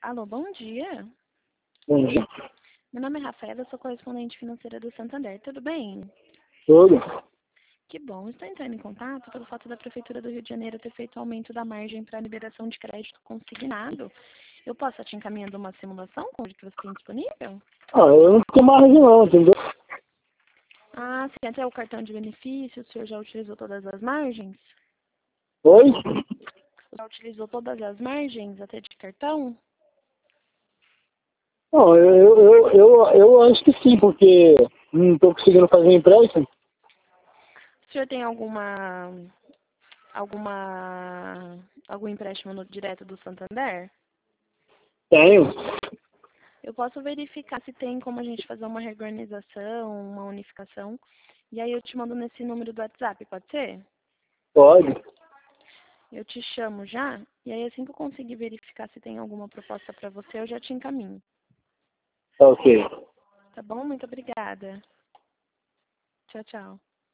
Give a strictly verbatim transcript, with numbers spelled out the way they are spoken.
Alô, bom dia. Bom dia. Meu nome é Rafaela, eu sou correspondente financeira do Santander. Tudo bem? Tudo? Que bom. Estou entrando em contato pelo fato da Prefeitura do Rio de Janeiro ter feito aumento da margem para liberação de crédito consignado. Eu posso estar te encaminhando uma simulação com o que você tem disponível? Ah, eu não tenho margem não, entendeu? Ah, se até o cartão de benefício, o senhor já utilizou todas as margens? Oi? Já utilizou todas as margens até de cartão? Não, eu, eu, eu, eu, eu acho que sim, porque não estou conseguindo fazer empréstimo. O senhor tem alguma alguma algum empréstimo no, direto do Santander? Tenho. Eu posso verificar se tem como a gente fazer uma reorganização, uma unificação. E aí eu te mando nesse número do WhatsApp, pode ser? Pode. Eu te chamo já, e aí assim que eu conseguir verificar se tem alguma proposta para você, eu já te encaminho. Tá ok. Tá bom? Muito obrigada. Tchau, tchau.